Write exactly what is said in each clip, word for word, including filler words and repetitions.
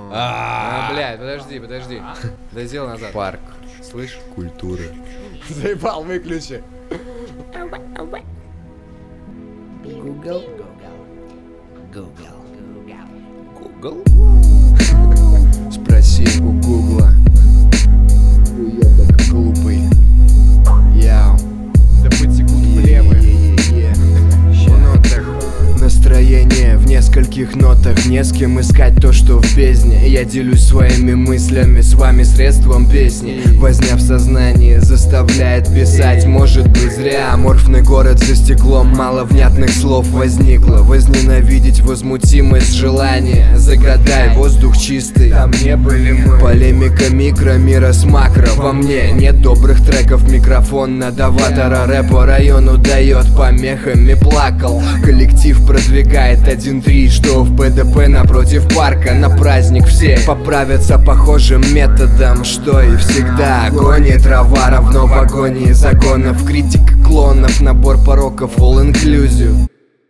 А, блядь, подожди, подожди. Да сделай назад. Парк. Слышь? Культуры. Заебал, выключи. Google. Google. Спроси у Гугла. Глупый. Яу. Да потекут плевы. В нотах. Настроение в нескольких нотах. Не с кем искать то, что в бездне. Я делюсь своими мыслями с вами средством песни. Возня в сознании заставляет писать. Может быть зря. Аморфный город за стеклом. Мало внятных слов возникло. Возненавидеть возмутимость желания. Загадай, воздух чистый. Там не были мы. Полемика микромира с макро. Во мне нет добрых треков. Микрофон надаватора. Рэп по району дает помехами. Плакал. Коллектив продвигает один-три, что в ПДП напротив парка. На праздник все поправятся похожим методом, что и всегда. Агония трава равно в агонии законов. Критика клонов, набор пороков, all inclusive.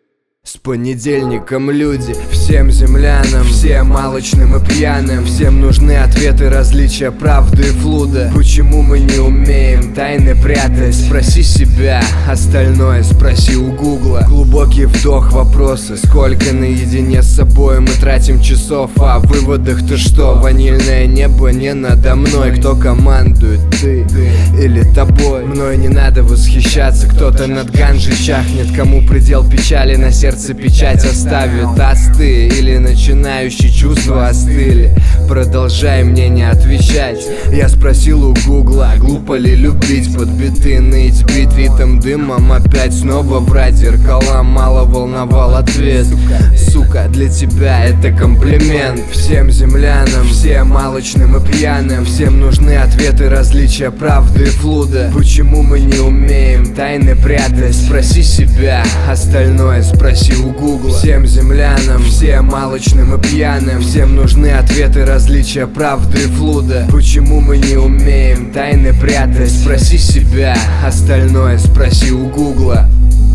С понедельником люди, всем землянам, всем алчным и пьяным. Всем нужны ответы, различия правды и флуда. Почему мы не умеем тайны прятать? Спроси себя, остальное спроси у Гугла. Глубокий вдох, вопросы, сколько наедине с собой мы тратим часов. А в выводах-то что? Ванильное небо не надо мной. Кто командует, ты или тобой? Мной не надо восхищаться, кто-то над ганжей чахнет. Кому предел печали на сердце печать оставит. Осты или начинающие чувства остыли. Продолжай мне не отвечать. Я спросил у Гугла, глупо ли любить под биты, ныть, бить ритм дымом, опять снова врать. Зеркала мало волновал ответ. Сука, для тебя это комплимент. Всем землянам, всем алчным и пьяным. Всем нужны ответы, различия правды и флуда. Почему мы не умеем тайны прятать? Спроси себя, остальное спроси у Гугла. Всем землянам, всем алчным и пьяным. Всем нужны ответы, различия правды и флуда. Почему мы не умеем тайны прятать? Спроси себя, остальное спроси у Гугла.